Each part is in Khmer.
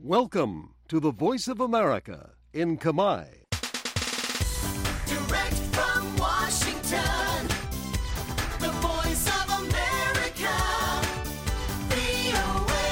Welcome to the Voice of America in Khmer. Direct from Washington, the Voice of America, VOA.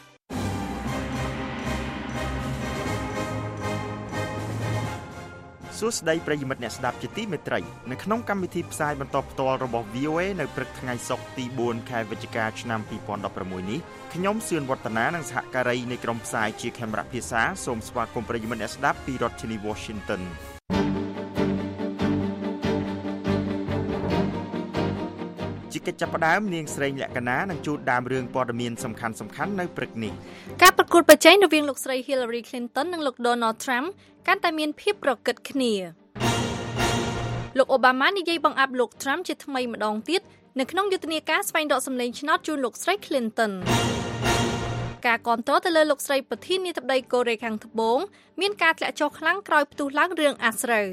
សួស្តីប្រិយមិត្តអ្នកស្ដាប់ជាទីមេត្រីនៅក្នុងកម្មវិធីផ្សាយបន្តផ្ទាល់របស់ VOA នៅព្រឹកថ្ងៃសុក្រទី4ខែវិច្ឆិកាឆ្នាំ2016នេះខ្ញុំសឿនវឌ្ឍនានិងសហការីនៃក្រុមផ្សាយជាខេមរៈភាសាសូមស្វាគមន៍ប្រិយមិត្តអ្នកស្ដាប់ពីរដ្ឋធានី Washington ជាកិច្ចចាប់ផ្ដើមនាងស្រីលក្ខណានឹងជួបដើមរឿងព័ត៌មានសំខាន់ៗនៅព្រឹកនេះការប្រកួតប្រជែងរវាងលោកស្រី Hillary Clinton និងលោក Donald Trump កាន់តែមានភាពប្រកិតគ្នាលោក Obama និយាយបង្អាប់លោក Trump ជាថ្មីម្ដងទៀតនៅក្នុងយុទ្ធនាការស្វែងរកសម្លេងឆ្នោតជូនលោកស្រី Clinton ការគាំទ្រទៅលើលោកស្រីប្រធានាធិបតីកូរ៉េខាងត្បូងមានការធ្លាក់ចុះខ្លាំងក្រោយផ្ទុះឡើងរឿងអាស្រូវ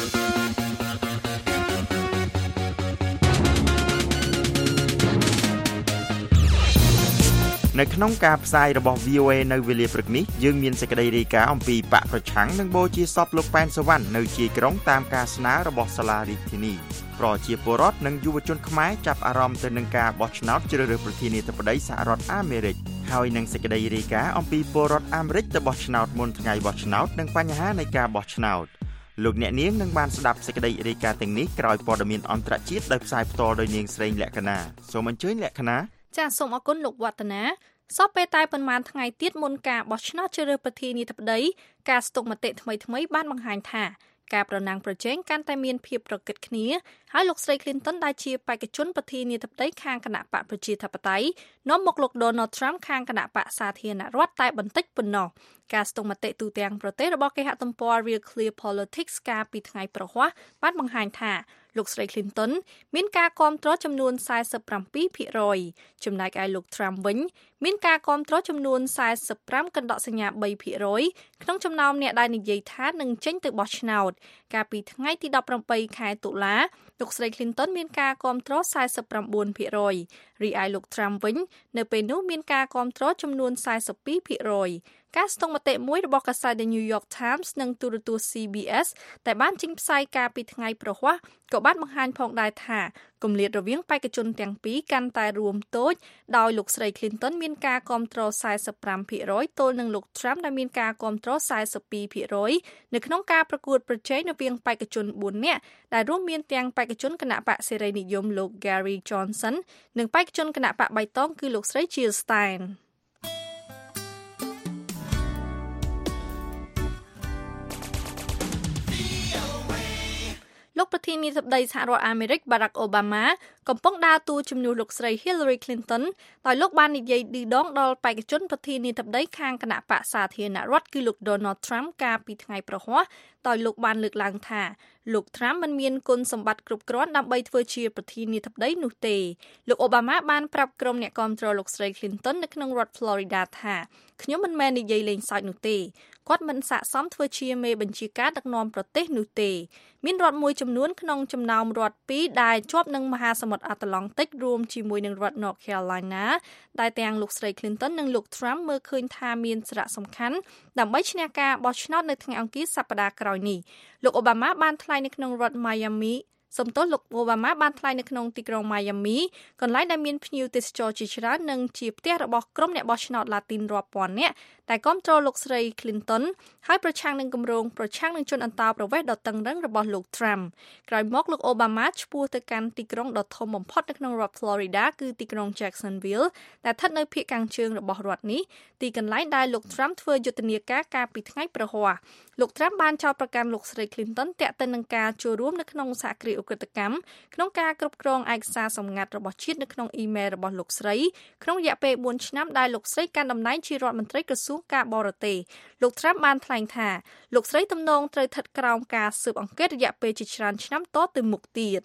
នៅក្នុងការផ្សាយរបស់ VOA នៅវេលាព្រឹកនេះយើងមានសេចក្តីរាយការណ៍អំពីបកប្រឆាំងនិងបូជាសពលោកប៉ែនសវណ្ណនៅជាយក្រុងតាមការស្នើរបស់សាលារាជធានីប្រជាពលរដ្ឋនិងយុវជនខ្មែរចាប់អារម្មណ៍ទៅនឹងការបោះឆ្នោតជ្រើសរើសប្រធានាធិបតីសហរដ្ឋអាមេរិកហើយនឹងសេចក្តីរាយការណ៍អំពីពលរដ្ឋអាមេរិកទៅបោះឆ្នោតមុនថ្ងៃបោះឆ្នោតនិងបញ្ហានៃការបោះឆ្នោតលោកអ្នកនាងនឹងបានស្ដាប់សេចក្តីរាយការណ៍ទាំងនេះក្រោយព័ត៌មានអន្តរជាតិដោយផ្សាយផ្ទាល់ដោយនាងស្រីលក្ខណាសូមអញ្ជើញលក្ខណាចាសសូមអរគុណលោកវឌ្ឍនាសពពេលតែប៉ុន្មានថ្ងៃទៀតមុនការបោះឆ្នោតជ្រើសរើសប្រធានាធិបតីការស្តុកមតិថ្មីៗបានបង្ហាញថាការប្រណាំងប្រជែងកាន់តែមានភាពប្រកិតគ្នាហើយលោកស្រី Clinton ដែលជាបេក្ខជនប្រធានាធិបតីខាងគណៈបកប្រជាធិបតេយ្យនាំមកលោក Donald Trump ខាងគណៈបកសាធារណរដ្ឋតែបន្តិចប៉ុណ្ណោះការស្តុកមតិទូទាំងប្រទេសរបស់គេហទំព័រ Real Clear Politics កាលពីថ្ងៃប្រហ័សបានបង្ហាញថាលោកស្រី Clinton មានការគាំទ្រចំនួន 47% ចំណែកឯលោក Trump វិញមានការគាំទ្រចំនួន 45% ក្នុងចំណោមអ្នកដែលនិយាយថានឹងចេញទៅបោះឆ្នោតកាលពីថ្ងៃទី17ខែតុលាលោកស្រី Clinton មានការគាំទ្រ 49% រីឯលោក Trump វិញនៅពេលនោះមានការគាំទ្រចំនួន 42%ការស្ទង់មតិមួយរបស់កាសែត The New York Times និងទូរទស្សន៍ CBS តែបានចេញផ្សាយកាលពីថ្ងៃប្រហ័សក៏បានបង្ហាញផងដែរថាគម្លាតរវាងបេក្ខជនទាំងពីរកាន់តែរួមតូចដោយលោកស្រី Clinton មានការគាំទ្រ 45% ទល់នឹងលោក Trump ដែលមានការគាំទ្រ 42% នៅក្នុងការប្រកួតប្រជែងរវាងបេក្ខជន4នាក់ដែលរួមមានទាំងបេក្ខជនគណៈបកសេរីនិយមលោក Gary Johnson និងបេក្ខជនគណៈបកបៃតងគឺលោកស្រី Jill Steinលោកប្រធានាធិបតីសហរដ្ឋអាមេរិក Barack Obama កំពុងដើរតួជំនួសលោកស្រី Hillary Clinton ដោយលោកបាននិយាយឌឺដងដល់បេក្ខជនប្រធានាធិបតីខាងគណៈបកសាធារណរដ្ឋគឺលោក Donald Trump កាលពីថ្ងៃប្រហ័សដោយលោកបានលើកឡើងថាលោក Trump មិនមានគុណសម្បត្តិគ្រប់គ្រាន់ដើម្បីធ្វើជាប្រធានាធិបតីនោះទេលោក Obama បានប្រាប់ក្រុមអ្នកគាំទ្រលោកស្រី Clinton នៅក្នុងរដ្ឋ Florida ថាខ្ញុំមិនមែននិយាយលេងសើចនោះទេគាត់មិនស័ក្តិសមធ្វើជាមេបញ្ជាការដឹកនាំប្រទេសនោះទេមានរដ្ឋមួយចំនួនក្នុងចំណោមរដ្ឋ2ដែលជាប់នឹងមហាសមុទ្រអាត្លង់ទិករួមជាមួយនឹងរដ្ឋ North Carolina ដែលទាំងលោកស្រី Clinton និងលោក Trump មើលឃើញថាមានសារៈសំខាន់ដើម្បីឈ្នះការបោះឆ្នោតនៅថ្ងៃអង្គារសប្តាហ៍ក្រោយនេះលោក Obama បានថ្លែងនៅក្នុងរដ្ឋ Miamiសំទោសលោក Obama បានថ្លែងនៅក្នុងទីក្រុង Miami កន្លែងដែលមានភ្ញៀវទេសចរជាច្រើននិងជាផ្ទះរបស់ក្រុមអ្នកបោះឆ្នោតឡាទីនរាប់ពាន់នាក់ដែលគាំទ្រលោកស្រី Clinton ហើយប្រឆាំងនឹងគម្រោងប្រឆាំងនឹងជនអន្តោប្រវេសន៍ដ៏តឹងរ៉ឹងរបស់លោក Trump ក្រោយមកលោក Obama ឆ្ពោះទៅកាន់ទីក្រុងដ៏ធំបំផុតនៅក្នុងរដ្ឋ Florida គឺទីក្រុង Jacksonville ដែលស្ថិតនៅភាគខាងជើងរបស់រដ្ឋនេះទីកន្លែងដែលលោក Trump ធ្វើយុទ្ធនាការកាលពីថ្ងៃប្រហ័សលោក Trump បានចោទប្រកាន់លោកស្រី Clinton ទាក់ទិននឹងការចូលរួមនៅក្នុងសហគ្រាសឧក្រិដ្ឋកម្មក្នុងការគ្រប់គ្រងឯកសារសម្ងាត់របស់ជាតិនៅក្នុងអ៊ីមែលរបស់លោកស្រីក្នុងរយៈពេល4ឆ្នាំដែលលោកស្រីកាន់តំណែងជារដ្ឋមន្ត្រីក្រសួងការបរទេសលោក Trump បានថ្លែងថាលោកស្រីទំនងត្រូវស្ថិតក្រោមការស៊ើបអង្កេតរយៈពេលជាច្រើនឆ្នាំតទៅមុខទៀត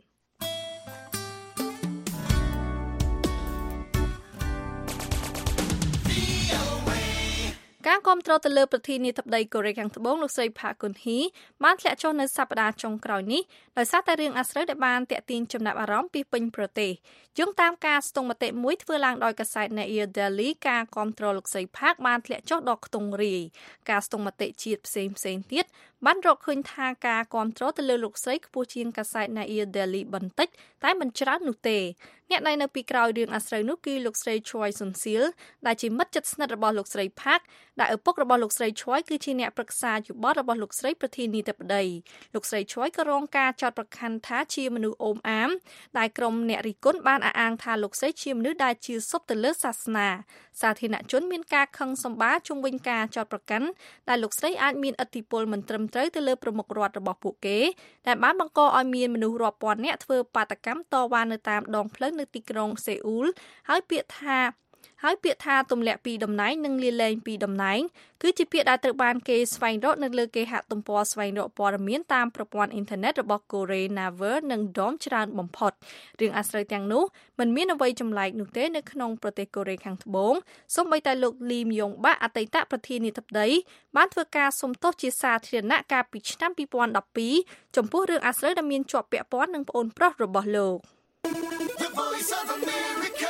កការគាំទ្រទៅលើប្រធានាធិបតីកូរ៉េខាងត្បូងលោកស្រី Park Geun-hye បានធ្លាក់ចុះនៅសប្តាហ៍ចុងក្រោយនេះដោយសារតែរឿងអាស្រូវដែលបានទាក់ទាញចំណាប់អារម្មណ៍ពីពេញប្រទេសយោងតាមការស្ទង់មតិមួយធ្វើឡើងដោយកាសែត Nair Daily ការគាំទ្រលោកស្រី Park បានធ្លាក់ចុះដល់ខ្ទង់រាយការស្ទង់មតិជាតិផ្សេងទៀតបានរកឃើញថាការគាំទ្រទៅលើលោកស្រីខ្ពស់ជាងកាសែត Nair Daily បន្តិចតែមិនច្រើននោះទេអ្នកណែនៅពីក្រោយរឿងអាស្រូវនោះគឺលោកស្រី Choi Soon-sil ដែលជាមិត្តជិតស្និទ្ធរបស់លោកស្រី Park ដែលឪពុករបស់លោកស្រី Choi គឺជាអ្នកប្រឹក្សាយោបល់របស់លោកស្រីប្រធានាធិបតីលោកស្រី Choi ក៏រងការចោទប្រកាន់ថាជាមនុស្សអូមអាមដែលក្រុមអ្នករិះគន់បានអះអាងថាលោកស្រីជាមនុស្សដែលជឿសុទ្ធទៅលើសាសនាសាធារណជនមានការខឹងសម្បារជុំវិញការចោទប្រកាន់ដែលលោកស្រីអាចមានឥទ្ធិពលមិនត្រឹមត្រូវទៅលើប្រមុខរដ្ឋរបស់ពួកគេដែលបានបង្កឲ្យមានមនុស្សរាប់ពាន់នាក់ធ្វើបាតកម្មតវ៉ានៅតាមដងផ្លូវនៅទីក្រុងសេអ៊ូលហើយពាក្យថាទម្លាក់ពីតំណែងនិងលាលែងពីតំណែងគឺជាពាក្យដែលត្រូវបានគេស្វែងរកនៅលើគេហទំព័រស្វែងរកព័ត៌មានតាមប្រព័ន្ធអ៊ីនធឺណិតរបស់កូរ៉េ Naver និង Dom ច្រើនបំផុតរឿងអាស្រូវទាំងនោះមិនមានអ្វីចម្លែកនោះទេនៅក្នុងប្រទេសកូរ៉េខាងត្បូងសូម្បីតែលោក Lee Myung-bak អតីតប្រធានាធិបតីបានធ្វើការសុំទោសជាសាធារណៈកាលពីឆ្នាំ2012ចំពោះរឿងអាស្រូវដែលមានជាប់ពាក់ព័ន្ធនឹងប្អូនប្រុសរបស់លោក The Voice of America.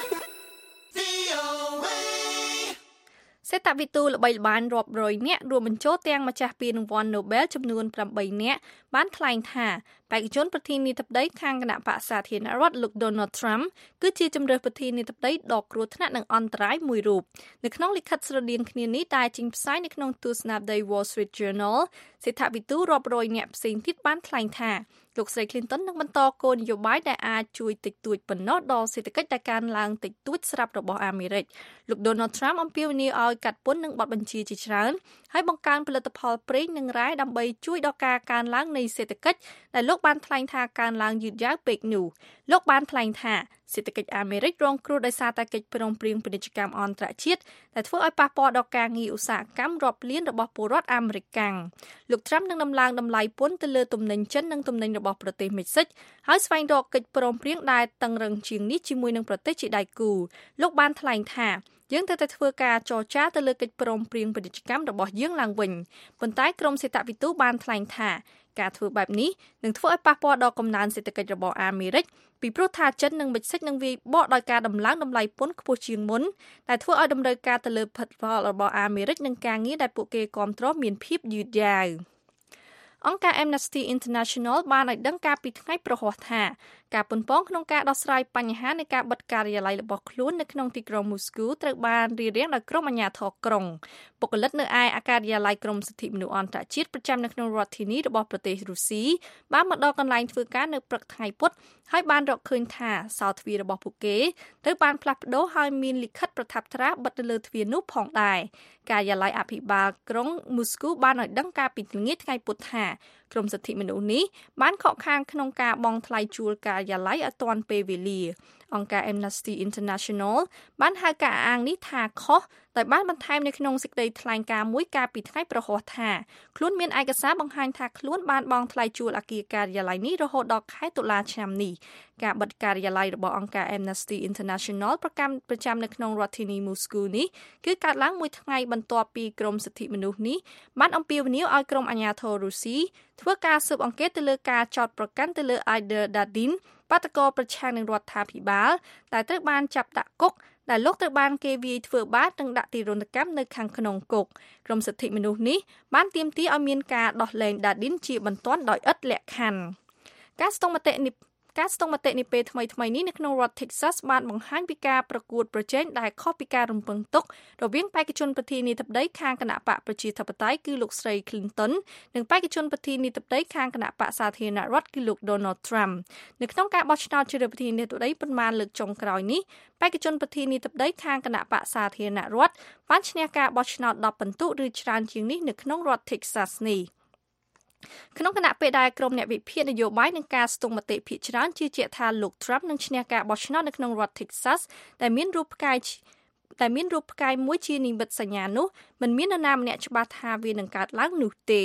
សេដ្ឋវិទូល្បីល្បាញរាប់រយនាក់រួមបញ្ចូលទាំងម្ចាស់ពានរង្វាន់ Nobel ចំនួន8នាក់បានថ្លែងថាបេក្ខជនប្រធានាធិបតីខាងគណៈបក្សសាធារណរដ្ឋលោក Donald Trump គឺជាជម្រើសប្រធានាធិបតីដ៏គ្រោះថ្នាក់និងអន្តរាយមួយរូបនៅក្នុងលិខិតស្រដៀងគ្នានេះដែលចេញផ្សាយនៅក្នុងទស្សនាវដ្តី Wall Street Journal សេដ្ឋវិទូរាប់រយនាក់ផ្សេងទៀតបានថ្លែងថាលោកស្រី Clinton នឹងបន្តគោលនយោបាយដែលអាចជួយតិចតួចប៉ុណ្ណោះដល់សេដ្ឋកិច្ចដែលកើនឡើងតិចតួចស្រាប់របស់អាមេរិកលោក Donald Trump អំពាវនាវឲ្យកាត់ពន្ធនិងបទបញ្ជាជាច្រើនហើយបង្កើនផលិតផលប្រេងនិងរ៉ែដើម្បីជួយដល់ការកើនឡើងនៃសេដ្ឋកិច្ចដែលលោកបានថ្លែងថាកើនឡើងយឺតយ៉ាវពេកនោះលោកបានថ្លែងថាសេដ្ឋកិច្ចអាមេរិករងគ្រោះដោយសារតែកិច្ចព្រមព្រៀងពាណិជ្ជកម្មអន្តរជាតិដែលធ្វើឲ្យប៉ះពាល់ដល់ការងារឧស្សាហកម្មរាប់លានរបស់ពលរដ្ឋអាមេរិកកាំងលោក Trump នឹងដំឡើងតម្លៃពន្ធទៅលើទំនិញចិននិងទំនិញរបស់ប្រទេសមិចស៊ិកហើយស្វែងរកកិច្ចព្រមព្រៀងដែលតឹងរឹងជាងនេះជាមួយនឹងប្រទេសជាដៃគូលោកបានថ្លែងថាយើងត្រូវតែធ្វើការចរចាទៅលើកិច្ចព្រមព្រៀងពាណិជ្ជកម្មរបស់យើងឡើងវិញប៉ុន្តែក្រមសេដ្ឋវិទូបានថ្លែងថាការធ្វើបែបនេះនឹងធ្វើឲ្យប៉ះពាល់ដល់កំណើនសេដ្ឋកិច្ចរបស់អាមេរិកពីព្រោះថាចិននិងមិចស៊ិកនឹងវាយបកដោយការដំឡើងតម្លៃពន្ធខ្ពស់ជាងមុនដែលធ្វើឲ្យតម្រូវការទៅលើផលិតផលរបស់អាមេរិកនិងការងារដែលពួកគេគាំទ្រមានភាពយឺតយ៉ាវអង្គការ Amnesty International បានឲ្យដឹងការពីថ្ងៃប្រហ័សថាការប៉ុនប៉ងក្នុងការដោះស្រាយបញ្ហានៃការបិទការិយាល័យរបស់ខ្លួននៅក្នុងទីក្រុងមូស្គូត្រូវបានរារាំងដោយក្រុមអាជ្ញាធរក្រុងបុគ្គលិកនៅឯអការិយាល័យក្រមសិទ្ធិមនុស្សអន្តរជាតិប្រចាំនៅក្នុងរដ្ឋធានីរបស់ប្រទេសរុស្ស៊ីបានមកដល់កន្លែងធ្វើការនៅព្រឹកថ្ងៃពុធហើយបានរកឃើញថាសោទ្វាររបស់ពួកគេត្រូវបានផ្លាស់ប្ដូរហើយមានលិខិតប្រថាប់ត្រាបិទនៅលើទ្វារនោះផងដែរការិយាល័យអភិបាលក្រុងមូស្គូបានឲ្យដឹងការពីល្ងាចថ្ងៃពុធថាក្រមសិទ្ធិមនុស្សនេះបានខកខានក្នុងការបង់ថ្លៃជួលការិយាល័យឲ្យទាន់ពេលវេលាអង្គការ Amnesty International បានហៅការអាងនេះថាខុសដោយបានបន្ថែមនៅក្នុងសេចក្តីថ្លែងការណ៍មួយកាលពីថ្ងៃប្រហ័សថាខ្លួនមានឯកសារបង្ហាញថាខ្លួនបានបង់ថ្លៃជួលអគារការិយាល័យនេះរហូតដល់ខែតុលាឆ្នាំនេះការបិទការិយាល័យរបស់អង្គការ Amnesty International ប្រចាំនៅក្នុងរដ្ឋធានីមូស្គូនេះគឺកើតឡើងមួយថ្ងៃបន្ទាប់ពីក្រមសិទ្ធិមនុស្សនេះបានអំពាវនាវឲ្យក្រុមអាជ្ញាធររុស្ស៊ីធ្វើការស៊ើបអង្កេតទៅលើការចោទប្រកាន់ទៅលើ Aider Dadin បាតុករប្រឆាំងនឹងរដ្ឋាភិបាលដែលត្រូវបានចាប់ដាក់គុកដែលលោកត្រូវបានគេវាយធ្វើបាបនិងដាក់ទារុណកម្មនៅខាងក្នុងគុកក្រមសិទ្ធិមនុស្សនេះបានទាមទារឲ្យមានការដោះលែង Dadin ជាបន្ទាន់ដោយឥតលក្ខខណ្ឌការស្ទង់មតិនេះពេលថ្មីនេះនៅក្នុងរដ្ឋ Texas បានបង្ហាញពីការប្រកួតប្រជែងដែលខុសពីការរំពឹងទុករវាងបេក្ខជនប្រធានាធិបតីខាងគណៈបកប្រជាធិបតេយ្យគឺលោកស្រី Clinton និងបេក្ខជនប្រធានាធិបតីខាងគណៈបកសាធារណរដ្ឋគឺលោក Donald Trump នៅក្នុងការបោះឆ្នោតជ្រើសរើសប្រធានាធិបតីប៉ុន្មានលើកចុងក្រោយនេះបេក្ខជនប្រធានាធិបតីខាងគណៈបកសាធារណរដ្ឋបានឈ្នះការបោះឆ្នោត10ពិន្ទុឬច្រើនជាងនេះនៅក្នុងរដ្ឋ Texas នេះក្នុងគណៈពេលដែលក្រុមអ្នកវិភាគនយោបាយនឹងការស្ទង់មតិភាគច្រើនជឿជាក់ថាលោក Trump នឹងឈ្នះការបោះឆ្នោតនៅក្នុងរដ្ឋ Texas ដែលមានរូបផ្កាយមួយជានិមិត្តសញ្ញានោះមិនមាននរណាម្នាក់ច្បាស់ថាវានឹងកើតឡើងនោះទេ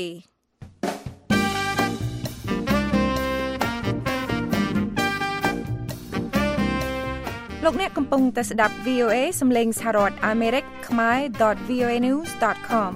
លលោកអ្នកកំពុងតែស្ដាប់ VOA សំឡេងសហរដ្ឋអាមេរិកខ្មែរ .voanews.com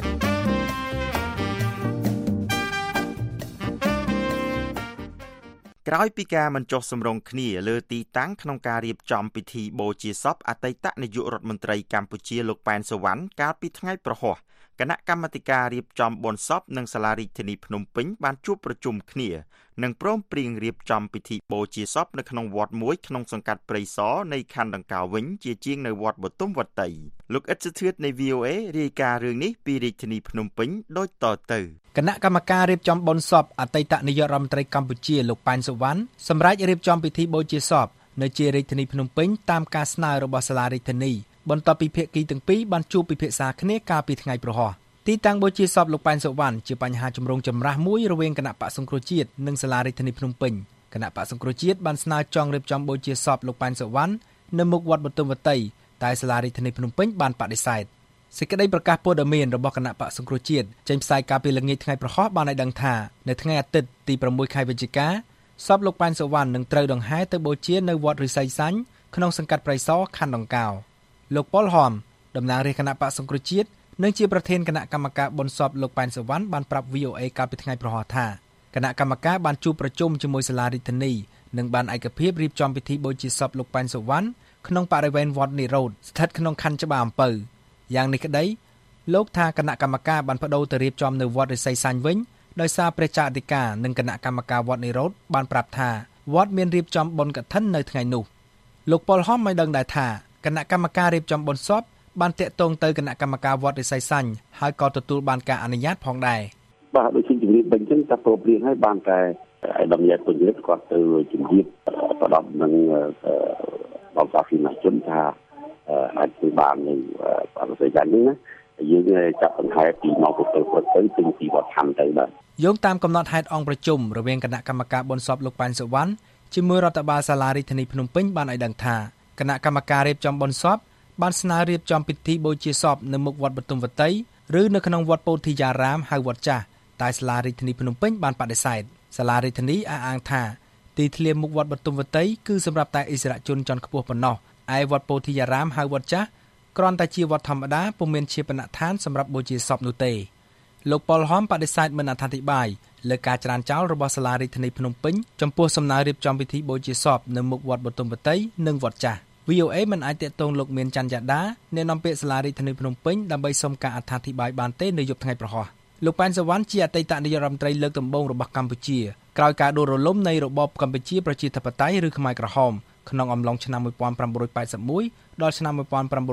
ក្រោយពីការមិនចុះសម្រុងគ្នាលើទីតាំងក្នុងការរៀបចំពិធីបូជាសពអតីតនាយករដ្ឋមន្ត្រីកម្ពុជាលោកប៉ែនសុវណ្ណកាលពីថ្ងៃប្រហ័សគណៈកម្មាធិការរៀបចំបុណ្យសពនិងសាលារាជធានីភ្នំពេញបានជួបប្រជុំគ្នានិងព្រមព្រៀងរៀបចំពិធីបូជាសពនៅក្នុងវត្តមួយក្នុងសង្កាត់ព្រៃសរនៃខណ្ឌដង្កោវិញជាជាងនៅវត្តបទុមវត្តីលោកអ៊ិតសុធឿននៃ VOA រាយការណ៍រឿងនេះពីរាជធានីភ្នំពេញដូចតទៅគណៈកម្មការរៀបចំបុណ្យសពអតីតនាយករដ្ឋមន្ត្រីកម្ពុជាលោកប៉ែនសុវណ្ណសម្រាប់រៀបចំពិធីបូជាសពនៅជារាជធានីភ្នំពេញតាមការស្នើរបស់សាលារាជធានីបន្ទាប់ពីភាគីទាំងពីរបានជួបពិភាក្សាគ្នាកាលពីថ្ងៃប្រហ័សទីតាំងបូជាសពលោកប៉ែនសុវណ្ណជាបញ្ហាចម្រូងចម្រាសមួយរវាងគណៈបក្សសង្គ្រោះជាតិនិងសាលារាជធានីភ្នំពេញគណៈបក្សសង្គ្រោះជាតិបានស្នើចង់រៀបចំបូជាសពលោកប៉ែនសុវណ្ណនៅមុខវត្តបទុមវត្តីតែសាលារាជធានីភ្នំពេញបានបដិសេធសេចក្តីប្រកាសព័ត៌មានរបស់គណៈបក្សសង្គ្រោះជាតិចេញផ្សាយកាលពីល្ងាចថ្ងៃប្រហ័សបានឲ្យដឹងថានៅថ្ងៃអាទិត្យទី6ខែវិច្ឆិកាសពលោកប៉ែនសុវណ្ណនឹងត្រូវដង្ហែទៅបូជានៅវត្តឫស្សីសាញ់ក្នុងសង្កាត់ព្រៃសរខណ្ឌដង្កោលោកប៉ុលហមតំណាងរាជគណៈបក្សសង្គ្រោះជាតិនិងជាប្រធានគណៈកម្មការបុណ្យសពលោកប៉ែនសុវណ្ណបានប្រាប់ VOA កាលពីថ្ងៃប្រហ័សថាគណៈកម្មការបានជួបប្រជុំជាមួយសាលារាជធានីនិងបានឯកភាពរៀបចំពិធីបូជាសពលោកប៉ែនសុវណ្ណក្នុងបរិវេណវត្តនិរោធស្ថិតក្នុងខណ្ឌច្បារអំពៅយ៉ាងនេះក្តីលោកថាគណៈកម្មការបានបដូរទៅរៀបចំនៅវត្តឫស្សីសាញ់វិញដោយសារព្រះចៅអធិការនិងគណៈកម្មការវត្តនិរោធបានប្រាប់ថាវត្តមានរៀបចំបុណ្យកឋិននៅថ្ងៃនោះលោកប៉ុលហមបានដឹងដែរថាគណៈកម្មការរៀបចំបុណ្យសពបានតាក់ទងទៅគណៈកម្មការវត្តឫស្សីសាញ់ហើយក៏ទទួលបានការអនុញ្ញាតផងដែរបាទដូចជាជំរាបវិញចឹងតែព្រមព្រៀងឲ្យបានតែឲ្យដំណើរពលរដ្ឋគាត់ទៅជំរាបប្រដាប់នឹងដល់សាធារណជនថាអាចធ្វើបាននៅបរិយាកាសនេះណាយើងចាប់ដង្ហែពីមកទៅទៅពេញពីវត្តឋានទៅបាទយោងតាមកំណត់ហេតុអង្គប្រជុំរវាងគណៈកម្មការបុណ្យសពលោកប៉ែនសុវណ្ណជាមួយរដ្ឋបាលសាលារាជធានីភ្នំពេញបានឲ្យដឹងថាគណៈកម្មការរៀបចំបុណ្យសពបានស្នើរៀបចំពិធីបូជាសពនៅមុខវត្តបទុមវត្តីឬនៅក្នុងវត្តពោធិយារាមហៅវត្តចាស់តែសាលារាជធានីភ្នំពេញបានបដិសេធសាលារាជធានីអះអាងថាទីធ្លាមុខវត្តបទុមវត្តីគឺសម្រាប់តែឥស្សរជនជាន់ខ្ពស់ប៉ុណ្ណោះឯវត្តពោធិយារាមហៅវត្តចាស់គ្រាន់តែជាវត្តធម្មតាពុំមានជាបណដ្ឋានសម្រាប់បូជាសពនោះទេលោកប៉ុលហមបដិសេធមិនអត្ថាធិប្បាយលើការច្រានចោលរបស់សាលារាជធានីភ្នំពេញចំពោះសំណើរៀបចំពិធីបូជាសពនៅមុខវត្តបទុមវត្តីនិងវត្តចាស់ VOA មិនអាចតាក់ទងលោកមានច័ន្ទយ៉ាដាអ្នកនាំពាក្យសាលារាជធានីភ្នំពេញដើម្បីសុំការអត្ថាធិប្បាយបានទេនៅយប់ថ្ងៃប្រហ័សលោកប៉ែនសុវណ្ណជាអតីតនាយករដ្ឋមន្ត្រីលើកដំបូងរបស់កម្ពុជាក្រោយការដួលរលំនៃរបបកម្ពុជាប្រជាធិបតេយ្យឬខ្មែរក្រហមក្នុងអំឡុងឆ្នាំ1981ដល់ឆ្នាំ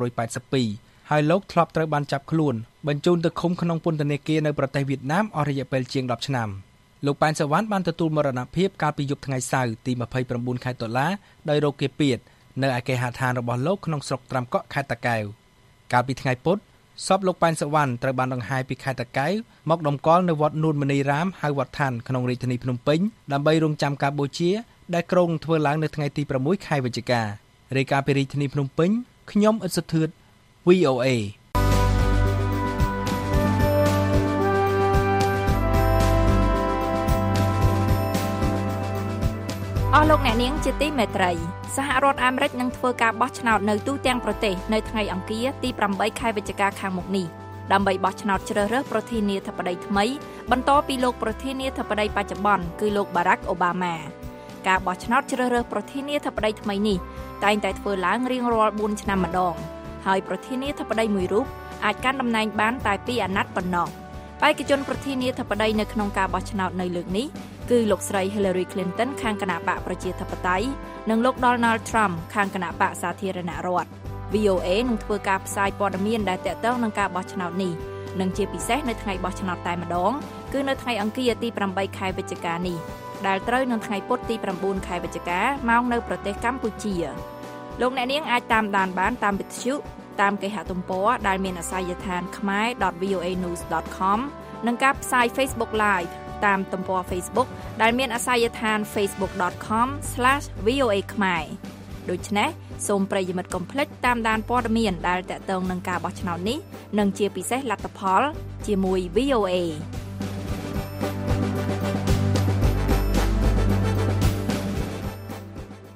1982ហើយលោកធ្លាប់ត្រូវបានចាប់ខ្លួនបញ្ជូនទៅឃុំក្នុងពន្ធនាគារនៅប្រទេសវៀតណាមអស់រយៈពេលជាង10ឆ្នាំលោកប៉ែនសុវណ្ណបានទទួលមរណភាពកាលពីយប់ថ្ងៃសៅរ៍ទី29ខែតុលាដោយរោគគាពៀតនៅឯគេហដ្ឋានរបស់លោកក្នុងស្រុកត្រាំកក់ខេត្តតាកែវកាលពីថ្ងៃពុធសពលោកប៉ែនសុវណ្ណត្រូវបានដង្ហែពីខេត្តតាកែវមកតម្កល់នៅវត្តនួនមនីរាមហៅវត្តឋានក្នុងរាជធានីភ្នំពេញដើម្បីរង់ចាំការបូជាដែលគ្រោងធ្វើឡើងនៅថ្ងៃទី6ខែវិច្ឆិការាយការណ៍ពីរាជធានីភ្នំពេញខ្ញុំអ៊ិតសុធឿន VOA អស់លោកអ្នកនាងជាទីមេត្រីសហរដ្ឋអាមេរិកនឹងធ្វើការបោះឆ្នោតនៅទូទាំងប្រទេសនៅថ្ងៃអង្គារទី8ខែវិច្ឆិកាខាងមុខនេះដើម្បីបោះឆ្នោតជ្រើសរើសប្រធានាធិបតីថ្មីបន្តពីលោកប្រធានាធិបតីបច្ចុប្បន្នគឺលោក Barack Obama ការបោះឆ្នោតជ្រើសរើសប្រធានាធិបតីថ្មីនេះតែងតែធ្វើឡើងរៀងរាល់4ឆ្នាំម្ដងហើយប្រធានាធិបតីមួយរូបអាចកាន់តំណែងបានតែ2អាណត្តិប៉ុណ្ណោះបេក្ខជនប្រធានាធិបតីនៅក្នុងការបោះឆ្នោតនៅលើកនេះគឺលោកស្រី Hillary Clinton ខាងគណបក្សប្រជាធិបតេយ្យនិងលោក Donald Trump ខាងគណបក្សសាធារណរដ្ឋ VOA នឹងធ្វើការផ្សាយព័ត៌មានដែលទាក់ទងនឹងការបោះឆ្នោតនេះនិងជាពិសេសនៅថ្ងៃបោះឆ្នោតតែម្ដងគឺនៅថ្ងៃអង្គារទី8ខែវិច្ឆិកានេះដែលត្រូវនឹងថ្ងៃពុធទី9ខែវិច្ឆិកាម៉ោងនៅប្រទេសកម្ពុជាលោកអ្នកនាងអាចតាមដានបានតាមវិទ្យុតាមគេហទំព័រដែលមានអាសយដ្ឋាន khmer.voanews.com និងការផ្សាយ Facebook Live តាមទំព័រ Facebook ដែលមានអាសយដ្ឋាន facebook.com/voa ខ្មែរដូច្នេះសូមប្រិយមិត្តកុំភ្លេចតាមដានព័ត៌មានដែលទាក់ទងនឹងការបោះឆ្នោតនេះនិងជាពិសេសលទ្ធផលជាមួយ VOA ប្រ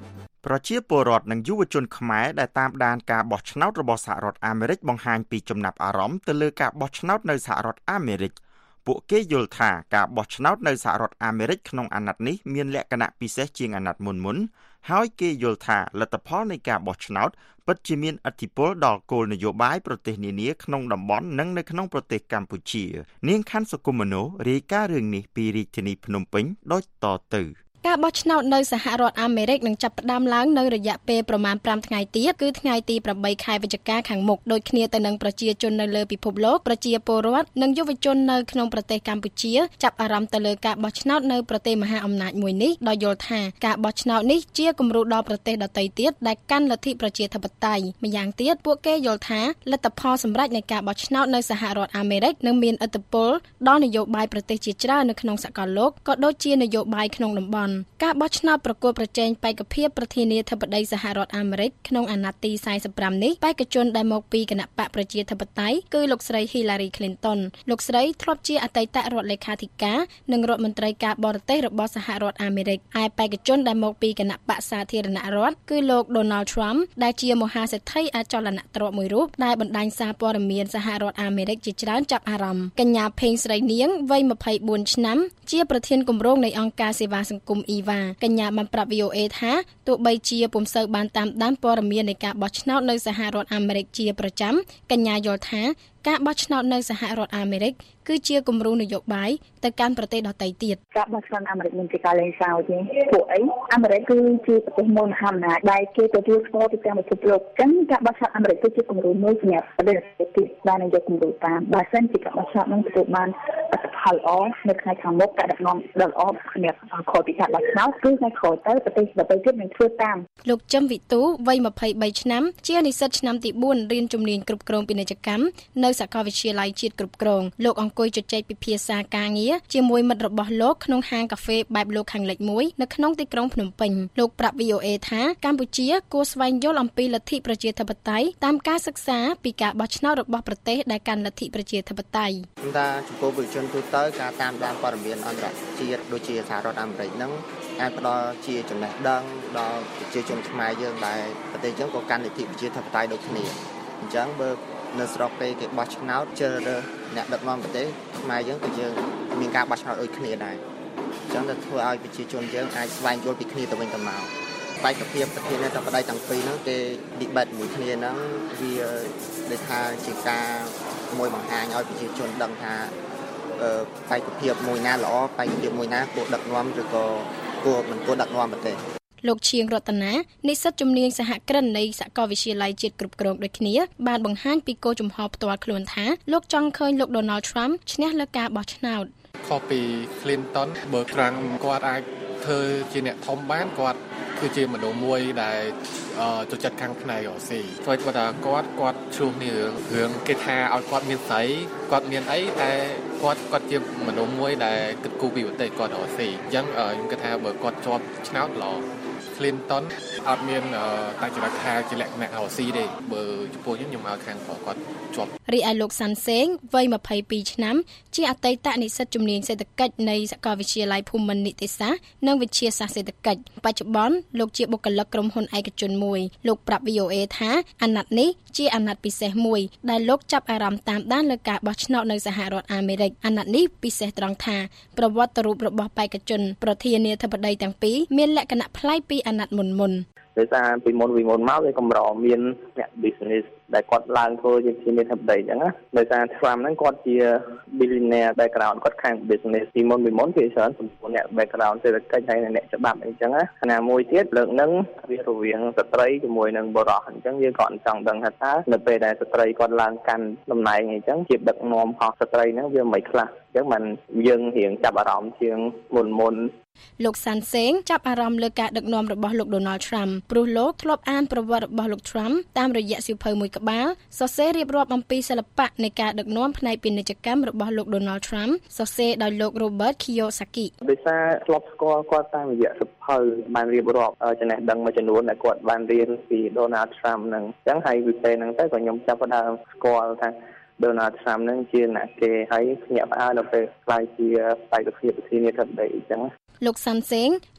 ប្រជាពលរដ្ឋនិងយុវជនខ្មែរដែលតាមដានការបោះឆ្នោតរបស់សហរដ្ឋអាមេរិកបង្ហាញពីចំណាប់អារម្មណ៍ទៅលើការបោះឆ្នោតនៅសហរដ្ឋអាមេរិកពួកគេយល់ថាការបោះឆ្នោតនៅសហរដ្ឋអាមេរិកក្នុងអាណត្តិនេះមានលក្ខណៈពិសេសជាងអាណត្តិមុនហើយគេយល់ថាលទ្ធផលនៃការបោះឆ្នោតពិតជាមានឥទ្ធិពលដល់គោលនយោបាយប្រទេសនានាក្នុងតំបន់និងនៅក្នុងប្រទេសកម្ពុជានាងខាន់សុគមនោរាយការណ៍រឿងនេះពីរាជធានីភ្នំពេញដូចតទៅការបោះឆ្នោតនៅសហរដ្ឋអាមេរិកនឹងចាប់ផ្ដើមឡើងនៅរយៈពេលប្រមាណ5ថ្ងៃទៀតគឺថ្ងៃទី8ខែវិច្ឆិកាខាងមុខដូចគ្នាទៅនឹងប្រជាជននៅលើពិភពលោកប្រជាពលរដ្ឋនិងយុវជននៅក្នុងប្រទេសកម្ពុជាចាប់អារម្មណ៍ទៅលើការបោះឆ្នោតនៅប្រទេសមហាអំណាចមួយនេះដោយយល់ថាការបោះឆ្នោតនេះជាគំរូដល់ប្រទេសដទៃទៀតដែលកាន់លទ្ធិប្រជាធិបតេយ្យម្យ៉ាងទៀតពួកគេយល់ថាលទ្ធផលសម្រេចនៃការបោះឆ្នោតនៅសហរដ្ឋអាមេរិកនឹងមានឥទ្ធិពលដល់នយោបាយប្រទេសជាច្រើននៅក្នុងសកលលោកក៏ដូចជានយោបាយក្នុងតំបន់ការបោះឆ្នោតប្រកួតប្រជែងបេក្ខភាពប្រធានាធិបតីសហរដ្ឋអាមេរិកក្នុងអាណត្តិទី45នេះបេក្ខជនដែលមកពីគណបកប្រជាធិបតេយ្យគឺលោកស្រី Hillary Clinton លោកស្រីធ្លាប់ជាអតីតរដ្ឋលេខាធិការនិងរដ្ឋមន្ត្រីការបរទេសរបស់សហរដ្ឋអាមេរិកឯបេក្ខជនដែលមកពីគណបកសាធារណរដ្ឋគឺលោក Donald Trump ដែលជាមហាសេដ្ឋីអចលនទ្រព្យមួយរូបដែលបណ្ដាញសារព័ត៌មានសហរដ្ឋអាមេរិកជាច្រើនចាប់អារម្មណ៍កញ្ញាភេងស្រីនាងវ័យ24ឆ្នាំជាប្រធានគម្រោងនៃអង្គការសេវាសង្គម EVA កញ្ញាបានប្រាប់ VOA ថាទោះបីជាពុំសូវបានតាមដានព័ត៌មាននៃការបោះឆ្នោតនៅសហរដ្ឋអាមេរិកជាប្រចាំកញ្ញាយល់ថាការបោះឆ្នោតនៅសហរដ្ឋអាមេរិកគឺជាគំរូនយោបាយទៅកាន់ប្រទេសដទៃទៀតការបោះឆ្នោតអាមេរិកមិនជាការលេងសើចទេពួកអីអាមេរិកគឺជាប្រទេសមួយមហាអំណាចដែលគេទទួលស្គាល់ពីទាំងពិភពលោកអញ្ចឹងការបោះឆ្នោតអាមេរិកគឺជាគំរូមួយសម្រាប់ប្រទេសទៀតដែលនឹងយកគំរូតាមបើសិនជាការបោះឆ្នោតនឹងទទួលបានលទ្ធផលល្អនៅថ្ងៃខាងមុខការដឹកនាំដ៏ល្អសម្រាប់ក្រោយពីការបោះឆ្នោតគឺថ្ងៃក្រោយទៅប្រទេសដទៃទៀតនឹងធ្វើតាមលោកជឹមវិទូវ័យ23ឆ្នាំជានិស្សិតឆ្នាំទី4រៀនជំនាញគ្រប់គ្រងពាណិជ្ជកម្មនៅសាកលវិទ្យាល័យជាតិគ្រប់គ្រងលោកអង្គុយជជែកពិភាក្សាការងារជាមួយមិត្តរបស់លោកក្នុងហាងកាហ្វេបែបលោកខាងលិចមួយនៅក្នុងទីក្រុងភ្នំពេញលោកប្រាប់ VOA ថាកម្ពុជាគួរស្វែងយល់អំពីលទ្ធិប្រជាធិបតេយ្យតាមការសិក្សាពីការបោះឆ្នោតរបស់ប្រទេសដែលកាន់លទ្ធិប្រជាធិបតេយ្យថាចំពោះប្រជាជនទូទៅការតាមដានព័ត៌មានអន្តរជាតិដូចជាសហរដ្ឋអាមេរិកហ្នឹងអាចផ្ដល់ជាចំណេះដឹងដល់ប្រជាជនខ្មែរយើងដែលប្រទេសយើងក៏កាន់លទ្ធិប្រជាធិបតេយ្យដូចគ្នាអញ្ចឹងបើនៅស្រុកគេបោះឆ្នោតជ្រើសរើសអ្នកដឹកនាំប្រទេសខ្មែរយើងក៏យើងមានការបោះឆ្នោតដូចគ្នាដែរអញ្ចឹងទៅធ្វើឲ្យប្រជាជនយើងអាចស្វែងយល់ពីគ្នាទៅវិញទៅមកបេក្ខភាពប្រធានាធិបតីទាំងពីរហ្នឹងគេ debate មួយគ្នាហ្នឹងវាដូចថាជាការមួយបង្ហាញឲ្យប្រជាជនដឹងថាបេក្ខភាពមួយណាល្អបេក្ខភាពមួយណាគួរដឹកនាំឬក៏គួរមិនគួរដឹកនាំប្រទេសលោកឈៀងរតនានិស្សិតជំនាញសហគ្រិននៃសាកលវិទ្យាល័យជាតិគ្រប់គ្រងដូចគ្នាបានបង្ហាញពីគោលជំហរផ្ទាល់ខ្លួនថាលោកចង់ឃើញលោក Donald Trump ឈ្នះលើការបោះឆ្នោតខុសពី Clinton បើ Trump គាត់អាចធ្វើជាអ្នកធំបានគាត់គឺជាមនុស្សមួយដែលចូលចិត្តខាងផ្នែករស៊ីធ្វើថាគាត់ជួសនេះរឿងគេថាឲ្យគាត់មានស្រីគាត់មានអីតែគាត់ជាមនុស្សមួយដែលគិតគូរពីប្រទេសគាត់រស៊ីអញ្ចឹងខ្ញុំគិតថាបើគាត់ជាប់ឆ្នោតល្អClinton អត់មានតែចរិតថាជាលក្ខណៈរស៊ីទេបើចំពោះខ្ញុំឲ្យខាងគាត់ជាប់រីឯលោកសាន់សេងវ័យ22ឆ្នាំជាអតីតនិស្សិតជំនាញសេដ្ឋកិច្ចនៃសាកលវិទ្យាល័យភូមិន្ទនីតិសាស្ត្រនិងវិទ្យាសាស្ត្រសេដ្ឋកិច្ចបច្ចុប្បន្នលោកជាបុគ្គលិកក្រុមហ៊ុនឯកជនមួយលោកប្រាប់ VOA ថាអាណត្តិនេះជាអាណត្តិពិសេសមួយដែលលោកចាប់អារម្មណ៍តាមដានលើការបោះឆ្នោតនៅសហរដ្ឋអាមេរិកអាណត្តិនេះពិសេសត្រង់ថាប្រវត្តិរូបរបស់បេក្ខជនប្រធានាធិបតីទាំងពីរមានលក្ខណៈប្លែកពីអាណត្តិមុនដោយសារពីមុនមកវាកម្រមានអ្នក business ដែលគាត់ឡើងធ្វើជាធានាធិបតីអញ្ចឹងណាដោយសារ Trump ហ្នឹងគាត់ជា billionaire background គាត់ខាង business ពីមុនវាច្រើនសម្ពុនអ្នក background សេដ្ឋកិច្ចហើយអ្នកច្បាប់អីចឹងណាខណៈមួយទៀតលើកហ្នឹងវារវាងស្ត្រីជាមួយនឹងបុរសអញ្ចឹងវាក៏ចង់ដឹងថាតើនៅពេលដែលស្ត្រីគាត់ឡើងកាន់តំណែងអីចឹងជាដឹកនាំរបស់ស្ត្រីហ្នឹងវាមិនខ្លះអញ្ចឹងมันយើងរៀងចាប់អារម្មណ៍ជាងមុនលោកសាន់សេងចាប់អារម្មណ៍លើការដឹកនាំរបស់លោក Donald Trump ព្រោះលោកធ្លាប់អានប្រវត្តិរបស់លោក Trump តាមរយៈសៀវភៅមួយក្បាលសរសេររៀបរាប់អំពីសិល្បៈនៃការដឹកនាំផ្នែកពាណិជ្ជកម្មរបស់លោក Donald Trump សរសេរដោយលោក Robert Kiyosaki ដោយសារធ្លាប់ស្គាល់គាត់តាមរយៈសៀវភៅបានរៀបរាប់ចំណេះដឹងមួយចំនួនដែលគាត់បានរៀនពី Donald Trump ហ្នឹងអញ្ចឹងហើយពីពេលហ្នឹងទៅក៏ខ្ញុំចាប់ផ្ដើមស្គាល់ថាDonald Trump នឹងជាអ្នកគេហើយភ្ញាក់ផ្អើលដល់ពេលខ្លាយជាបេក្ខភាពប្រធានាធិបតីអញ្ចឹងលោកសាន់សេង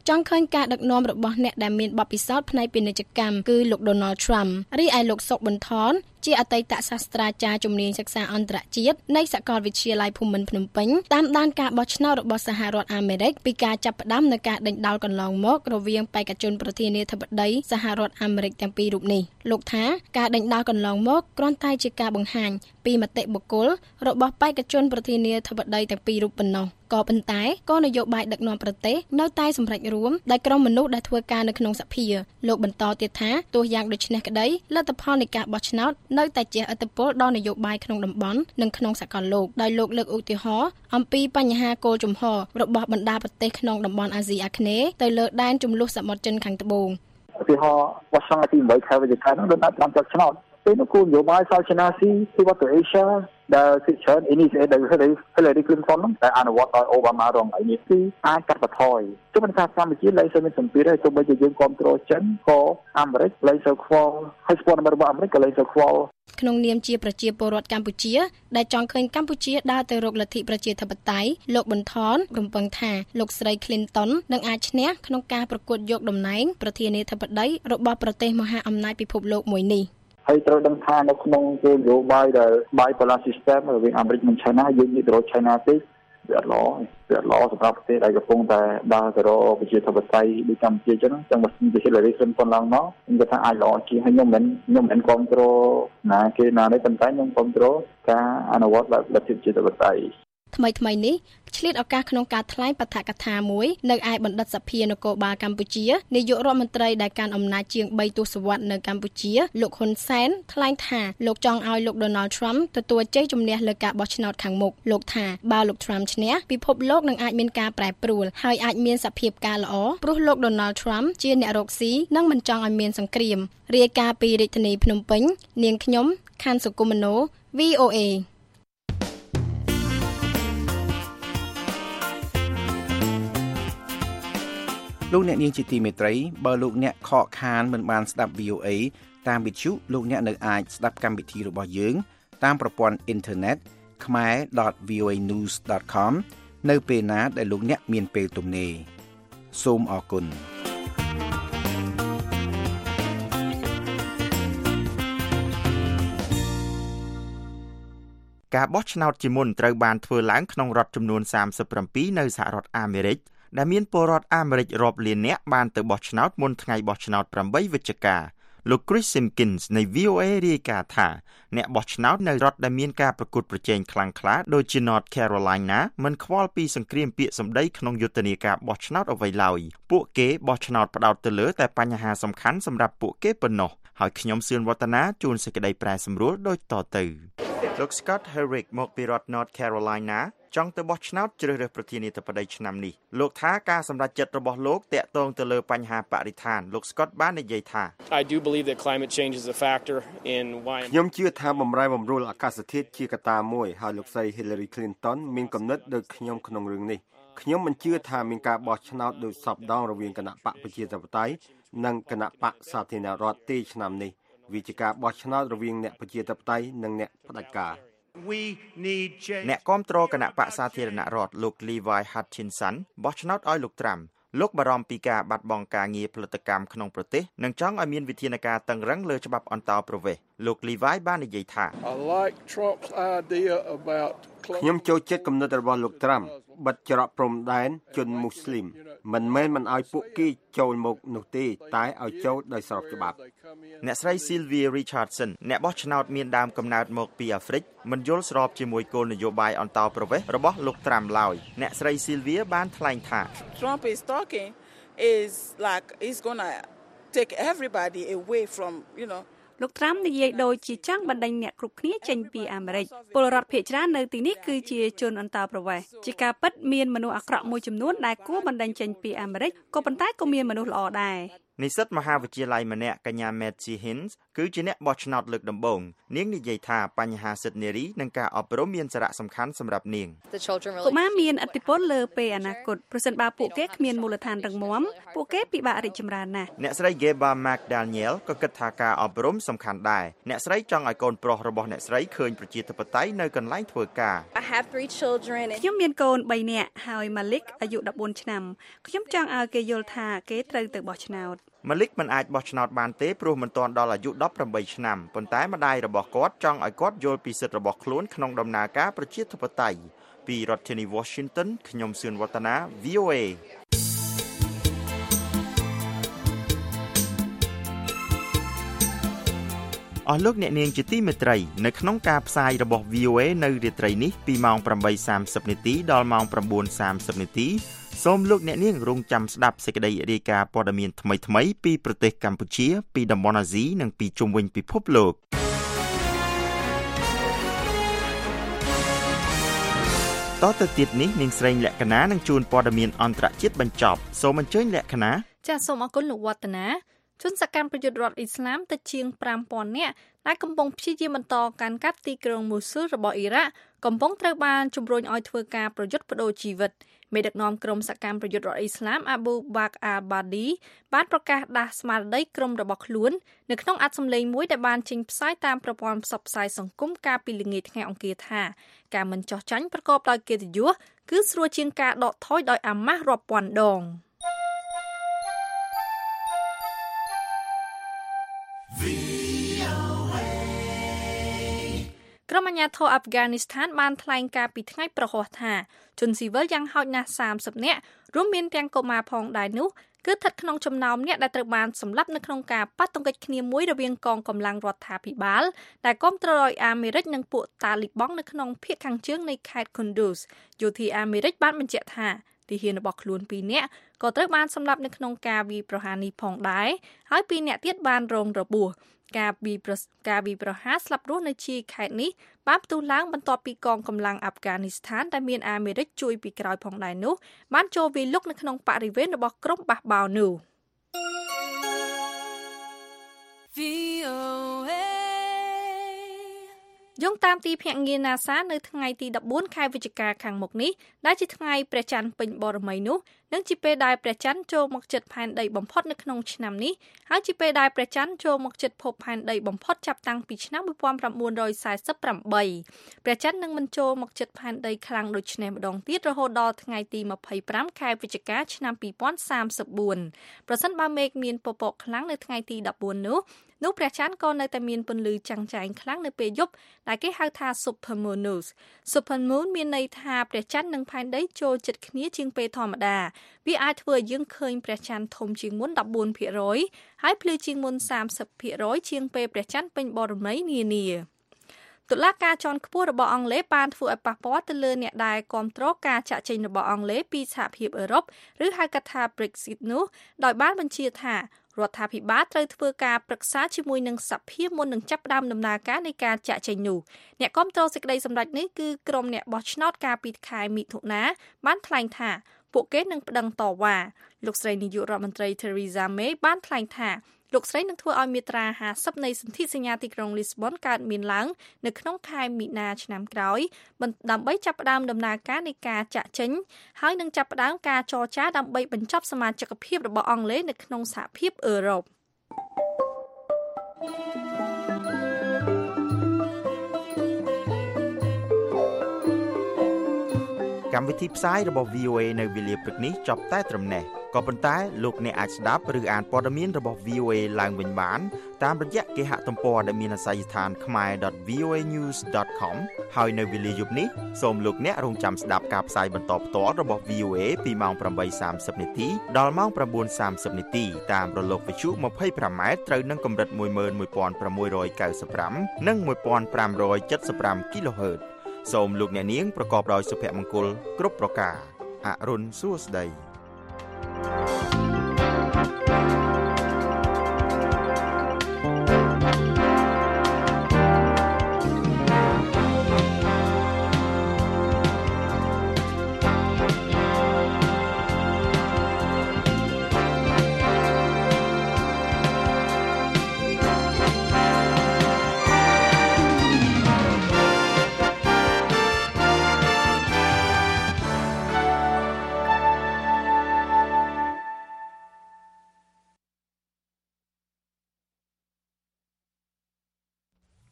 ចង់ឃើញការដឹកនាំរបស់អ្នកដែលមានបទពិសោធន៍ផ្នែកពាណិជ្ជកម្មគឺលោក Donald Trump រីឯលោកសុកបន្ថនជាអតីតសាស្ត្រាចារ្យជំនាញសិក្សាអន្តរជាតិនៃសាកលវិទ្យាល័យភូមិន្ទភ្នំពេញតាមដានការបោះឆ្នោតរបស់សហរដ្ឋអាមេរិកពីការចាប់ផ្ដើមនៃការដេញដោលកន្លងមករវាងបេក្ខជនប្រធានាធិបតីសហរដ្ឋអាមេរិកទាំងពីររូបនេះលោកថាការដេញដោលកន្លងមកគ្រាន់តែជាការបង្ហាញពីមតិបុគ្គលរបស់បេក្ខជនប្រធានាធិបតីទាំងពីររូបប៉ុណ្ណោះក៏ប៉ុន្តែក៏នយោបាយដឹកនាំប្រទេសនៅតែសម្រេចរួមដោយក្រុមមនុស្សដែលធ្វើការនៅក្នុងសភាលោកបន្តទៀតថាទោះយ៉ាងដូចនេះក្តីលទ្ធផលនៃការបោះឆ្នោតនៅតែជះឥទ្ធិពលដល់នយោបាយក្នុងតំបន់និងក្នុងសកលលោកដោយលោកលើកឧទាហរណ៍អំពីបញ្ហាគោលជំហររបស់បណ្ដាប្រទេសក្នុងតំបន់អាស៊ីអាគ្នេយ៍ទៅលើដែនជម្លោះសមុទ្រចិនខាងត្បូងឧទាហរណ៍វ៉ាស៊ីនតោនទី8ខែវិច្ឆិកានោះដល់តាមចាប់ឆ្នោតពេលនោះគោលនយោបាយសល់ឆ្នាំស៊ីពីវត្តអេស៊ីដែលសិច្រើនអ៊ីនីសេដែលHillary Clinton នោះតែអនុវត្តដោយអូបាម៉ារងថ្ងៃនេះគឺអាចកាត់បន្ថយជុំមិនថាកម្ពុជាលែងសូវមានសម្ពាធទេទោះបីជាយើងគ្រប់គ្រងចិនក៏អាមេរិកលែងសូវខ្វល់ហើយស្ព័នរបស់អាមេរិកក៏លែងសូវខ្វល់ក្នុងនាមជាប្រជាពលរដ្ឋកម្ពុជាដែលចង់ឃើញកម្ពុជាដើរទៅរកលទ្ធិប្រជាធិបតេយ្យលោកបន្ថនរំពឹងថាលោកស្រី Clinton នឹងអាចឈ្នះក្នុងការប្រកួតយកតំណែងប្រធានាធិបតីរបស់ប្រទេសមហាអំណាចពិភពលោកមួយនេះហើយត្រូវដឹងថានៅក្នុងគោលនយោបាយដែល bipolar system រវាងអាមេរិកនិងឆៃណាយើងនិយាយទៅរកឆៃណាទេវាអត់ល្អសម្រាប់ប្រទេសដែលកំពុងតែដើរទៅរកប្រជាធិបតេយ្យដូចកម្ពុជាចឹងបើសិនជា Hillary Clinton ឡើងមកខ្ញុំគិតថាអាចល្អជាងហើយខ្ញុំមិនគ្រប់គ្រងណាគេណានេះប៉ុន្តែខ្ញុំគ្រប់គ្រងការអនុវត្តបែបលទ្ធិប្រជាធិបតេយ្យថ្មីនេះឆ្លៀតឱកាសក្នុងការថ្លែងបឋកថាមួយនៅឯបណ្ឌិតសភានគរបាលកម្ពុជានាយករដ្ឋមន្ត្រីដែលកាន់អំណាចជាង3ទសវត្សរ៍នៅកម្ពុជាលោកហ៊ុនសែនថ្លែងថាលោកចង់ឲ្យលោក Donald Trump ទទួលជ័យជំនះលើការបោះឆ្នោតខាងមុខលោកថាបើលោក Trump ឈ្នះពិភពលោកនឹងអាចមានការប្រែប្រួលហើយអាចមានសភាពការល្អព្រោះលោក Donald Trump ជាអ្នករកស៊ីនិងមិនចង់ឲ្យមានសង្គ្រាមរាយការណ៍ពីរាជធានីភ្នំពេញនាងខ្ញុំខាន់សុគមនោ VOA លោកអ្នកនាងជាទីមេត្រីបើលោកអ្នកខកខានមិនបានស្ដាប់ VOA តាមវិទ្យុលោកអ្នកនៅអាចស្ដាប់កម្មវិធីរបស់យើងតាមប្រព័ន្ធអ៊ីនធឺណិត khmer.voanews.com នៅពេលណាដែលលោកអ្នកមានពេលទំនេរសូមអរគុណការបោះឆ្នោតជាមុនត្រូវបានធ្វើឡើងក្នុងរដ្ឋចំនួន37នៅសហរដ្ឋអាមេរិកដែលមានពលរដ្ឋអាមេរិករាប់លាននាក់បានទៅបោះឆ្នោតមុនថ្ងៃបោះឆ្នោត8វិច្ឆិកាលោក Chris Simpkins នៃ VOA រាយការណ៍ថាអ្នកបោះឆ្នោតនៅរដ្ឋដែលមានការប្រកួតប្រជែងខ្លាំងក្លាដូចជា North Carolina មិនខ្វល់ពីសង្គ្រាមពាក្យសម្ដីក្នុងយុទ្ធនាការបោះឆ្នោតអ្វីឡើយពួកគេបោះឆ្នោតផ្ដោតទៅលើតែបញ្ហាសំខាន់សម្រាប់ពួកគេប៉ុណ្ណោះហើយខ្ញុំសឿនវឌ្ឍនាជួនសេចក្តីប្រែសម្រួលដូចតទៅលោក Scott Herrick មកពីរដ្ឋ North Carolina ចង់ទៅបោះឆ្នោតជ្រើសរើសប្រធានាធិបតីឆ្នាំនេះលោកថាការសម្រេចចិត្តរបស់លោកតាក់ទងទៅលើបញ្ហាបរិស្ថានលោក Scott បាននិយាយថា I do believe that climate change is a factor in why ខ្ញុំជឿថាបម្រែបម្រួលអាកាសធាតុជាកត្តាមួយហើយលោកស្រី Hillary Clinton មានគំនិតដូចខ្ញុំក្នុងរឿងនេះខ្ញុំមិនជឿថាមានការបោះឆ្នោតដូចសពដងរវាងគណៈបកប្រជាធិបតេយ្យនិងគណៈបកសាធារណរដ្ឋទេឆ្នាំនេះវាជាការបោះឆ្នោតរវាងអ្នកប្រជាធិបតេយ្យនិងអ្នកផ្ដាច់ការអ្នកគាំទ្រគណៈបកសាធារណរដ្ឋលោក Levi Hutchinson បោះឆ្នោតឲ្យលោក Trump លោកបារម្ភពីការបាត់បង់ការងារផលិតកម្មក្នុងប្រទេសនិងចង់ឲ្យមានវិធានការតឹងរ៉ឹងលើច្បាប់អន្តោប្រវេសន៍លោក Levi បាននិយាយថាខ្ញុំចូលចិត្តគំនិតរបស់លោក Trump បិទច្រកព្រំដែនជនមូស្លីមមិនមែនមិនឲ្យពួកគេចូលមកនោះទេតែឲ្យចូលដោយស្របច្បាប់អ្នកស្រី Sylvia Richardson អ្នកបោះឆ្នោតមានដើមកំណើតមកពីអាហ្វ្រិកមិនយល់ស្របជាមួយគោលនយោបាយអន្តោប្រវេសន៍របស់លោក Trump ឡើយអ្នកស្រី Sylvia បានថ្លែងថា Trump is talking is like he's going to take everybody away from លោកត្រាំនិយាយដូចជាចង់បណ្ដេញអ្នកគ្រប់គ្នាចេញពីអាមេរិកពលរដ្ឋភាគច្រើននៅទីនេះគឺជាជនអន្តោប្រវេសន៍ជាការពិតមានមនុស្សអាក្រក់មួយចំនួនដែលគួរបណ្ដេញចេញពីអាមេរិកក៏ប៉ុន្តែក៏មានមនុស្សល្អដែរនិស្សិតមហាវិទ្យាល័យម្នាក់កញ្ញា Matthew Hins គឺជាអ្នកបោះឆ្នោតលើកដំបូងនាងនិយាយថាបញ្ហាសិទ្ធិនារីនិងការអប់រំមានសារៈសំខាន់សម្រាប់នាងកុមារមានឥទ្ធិពលលើពេលអនាគតប្រសិនបើពួកគេគ្មានមូលដ្ឋានរឹងមាំពួកគេពិបាករីកចម្រើនណាស់អ្នកស្រី Geba McDaniel ក៏គិតថាការអប់រំសំខាន់ដែរអ្នកស្រីចង់ឲ្យកូនប្រុសរបស់អ្នកស្រីឃើញប្រជាធិបតេយ្យនៅកន្លែងធ្វើការខ្ញុំមានកូន3នាក់ហើយ Malik អាយុ14ឆ្នាំខ្ញុំចង់ឲ្យគេយល់ថាគេត្រូវទៅបោះឆ្នោត Malik មិនអាចបោះឆ្នោតបានទេព្រោះមិនទាន់ដល់អាយុ18ឆ្នាំប៉ុន្តែម្ដាយរបស់គាត់ចង់ឲ្យគាត់យល់ពីសិទ្ធិរបស់ខ្លួនក្នុងដំណើរការប្រជាធិបតេយ្យពីរដ្ឋធានី Washington ខ្ញុំសឿនវឌ្ឍនា VOA អស់លោកអ្នកនាងជាទីមេត្រីនៅក្នុងការផ្សាយរបស់ VOA នៅរាត្រីនេះពីម៉ោង 8:30 នាទីដល់ម៉ោង 9:30 នាទីសូមលោកអ្នកនាងរងចាំស្ដាប់សេចក្តីរាយការណ៍ព័ត៌មានថ្មីៗពីប្រទេសកម្ពុជាពីតំបន់អាស៊ីនិងពីជុំវិញពិភពលោកតទៅទៀតនេះនាងស្រីលក្ខណានឹងជួនព័ត៌មានអន្តរជាតិបញ្ចប់សូមអញ្ជើញលក្ខណាចាសសូមអរគុណលោកវឌ្ឍនាជនសកម្មប្រយុទ្ធរដ្ឋអ៊ីស្លាមទៅជាង 5000 នាក់ដែលកំពុងព្យាយាមបន្តកាន់កាប់ទីក្រុងមូស៊ូលរបស់អ៊ីរ៉ាក់កំពុងត្រូវបានជំរុញឲ្យធ្វើការប្រយុទ្ធបដូរជីវិតមេដឹកនាំក្រុមសកម្មប្រយុទ្ធរដ្ឋអ៊ីស្លាមអាប៊ូបាក់អាបាឌីបានប្រកាសដាស់ស្មារតីក្រុមរបស់ខ្លួននៅក្នុងអត្ថសម្លេងមួយដែលបានចេញផ្សាយតាមប្រព័ន្ធផ្សព្វផ្សាយសង្គមកាលពីល្ងាចថ្ងៃអង្គារថាការមិនចោះចាញ់ប្រកបដោយកិត្តិយសគឺស្រួលជាងការដកថយដោយអាម៉ាស់រាប់ពាន់ដងក្រុមអាជ្ញាធរអាហ្វហ្គានីស្ថានបានថ្លែងការពីថ្ងៃប្រហ័សថាជនស៊ីវិលយ៉ាងហោចណាស់30នាក់រួមមានទាំងកុមារផងដែរនោះគឺស្ថិតក្នុងចំណោមអ្នកដែលត្រូវបានសម្លាប់នៅក្នុងការប៉ះទង្គិចគ្នាមួយរវាងកងកម្លាំងរដ្ឋាភិបាលដែលគាំទ្រដោយអាមេរិកនិងពួកតាលីបង់នៅក្នុងភាគខាងជើងនៃខេត្ត Kunduz យោធាអាមេរិកបានបញ្ជាក់ថាទាហានរបស់ខ្លួន2នាក់ក៏ត្រូវបានសម្លាប់នៅក្នុងការវាយប្រហារនេះផងដែរហើយ2នាក់ទៀតបានរងរបួសការវាយប្រហារស្លាប់រស់នៅជាខេត្តនេះបានផ្ទុះឡើងបន្ទាប់ពីកងកម្លាំងអាហ្វហ្គានីស្ថានដែលមានអាមេរិកជួយពីក្រោយផងដែរនោះបានចូលវាយលុកនៅក្នុងបរិវេណរបស់ក្រុមបះបោរនោះយោងតាមទីភ្នាក់ងារ NASA នៅថ្ងៃទី14ខែវិច្ឆិកាខាងមុខនេះដែលជាថ្ងៃព្រះច័ន្ទពេញបូរមីនោះនឹងជាពេលដែលព្រះច័ន្ទចូលមកជិតផែនដីបំផុតនៅក្នុងឆ្នាំនេះហើយជាពេលដែលព្រះច័ន្ទចូលមកជិតភពផែនដីបំផុតចាប់តាំងពីឆ្នាំ1948ព្រះច័ន្ទនឹងមិនចូលមកជិតផែនដីខ្លាំងដូចនេះម្ដងទៀតរហូតដល់ថ្ងៃទី25ខែវិច្ឆិកាឆ្នាំ2034ប្រសិនបើមេឃមានពពកខ្លាំងនៅថ្ងៃទី14នោះព្រះច័ន្ទក៏នៅតែមានពន្លឺចាំងចែងខ្លាំងនៅពេលយប់ដែលគេហៅថា Super Moon មានន័យថាព្រះច័ន្ទនិងផែនដីចូលជិតគ្នាជាងពេលធម្មតាវាអាចធ្វើឲ្យយើងឃើញព្រះច័ន្ទធំជាងមុន 14% ហើយភ្លឺជាងមុន 30% ជាងពេលព្រះច័ន្ទពេញបូរមីនានាតុលាការជាន់ខ្ពស់របស់អង់គ្លេសបានធ្វើឲ្យប៉ះពាល់ទៅលើអ្នកដែលគាំទ្រការចាក់ចេញរបស់អង់គ្លេសពីសហភាពអឺរ៉ុបឬហៅកាត់ថា Brexit នោះដោយបានបញ្ជាថារដ្ឋាភិបាលត្រូវធ្វើការប្រឹក្សាជាមួយនឹងសភាមុននឹងចាប់ផ្ដើមដំណើរការនៃការចាក់ចេញនោះអ្នកគាំទ្រសេចក្តីសម្រេចនេះគឺក្រុមអ្នកបោះឆ្នោតកាលពីខែមិថុនាបានថ្លែងថាពួកគេនឹងប្តឹងតវ៉ាលោកស្រីនាយករដ្ឋមន្ត្រី Theresa May បានថ្លែងថាលោកស្រីនឹងធ្វើឲ្យមាត្រា50នៃសន្ធិសញ្ញាទីក្រុង Lisbon កើតមានឡើងនៅក្នុងខែមីនាឆ្នាំក្រោយដើម្បីចាប់ផ្ដើមដំណើរការនៃការចាក់ចេញហើយនឹងចាប់ផ្ដើមការចរចាដើម្បីបញ្ចប់សមាជិកភាពរបស់អង់គ្លេសនៅក្នុងសហភាពអឺរ៉ុបកម្មវិធីផ្សាយរបស់ VOA នៅវេលាព្រឹកនេះចប់តែត្រឹមនេះក៏ប៉ុន្តែលោកអ្នកអាចស្ដាប់ឬអានព័ត៌មានរបស់ VOA ឡើងវិញបានតាមរយៈគេហទំព័រដែលមានអាសយដ្ឋាន khmer.voanews.com ហើយនៅវេលាយប់នេះសូមលោកអ្នករងចាំស្ដាប់ការផ្សាយបន្តផ្ទាល់របស់ VOA ពីម៉ោង 8:30 នាទីដល់ម៉ោង 9:30 នាទីតាមរលកវិទ្យុ 25M ត្រូវនឹងកម្រិត 11695 និង 1575 kHzសូមលោកអ្នកនាងប្រកបដោយសុភមង្គលគ្រប់ប្រការអរុនសួស្តី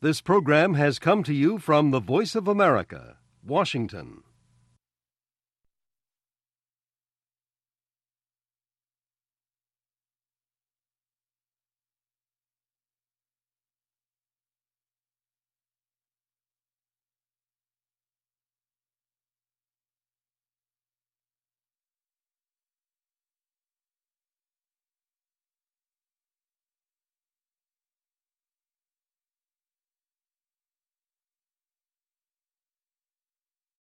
This program has come to you from the Voice of America, Washington.